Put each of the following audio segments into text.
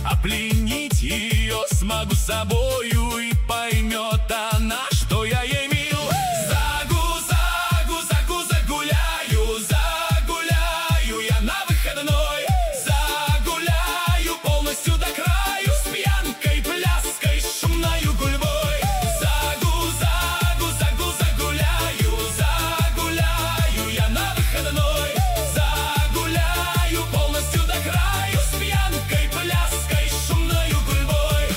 А пленить ее смогу собою, и поймет она, что я ей мил. Загуляю я на выходной. Загуляю полностью до краю, с пьянкой, пляской, шумною гульбой. Загуляю я на выходной. Загуляю полностью до краю, с пьянкой, пляской, шумною гульбой.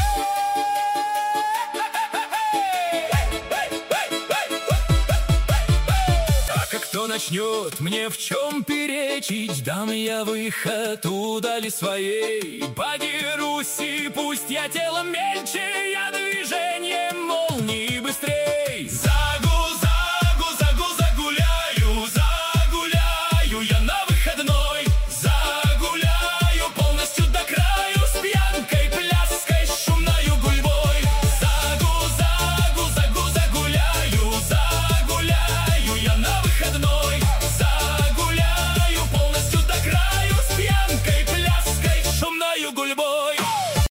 А как кто начнет мне в чем перечить, дам я выход удали своей. Подерусь, и пусть я телом мельче, я движением молнии быстрей. Загуляю я на выходной. Загуляю полностью до краю, с пьянкой, пляской, шумною гульбой. Загуляю я на выходной. Загуляю полностью до краю, с пьянкой, пляской, шумною гульбой.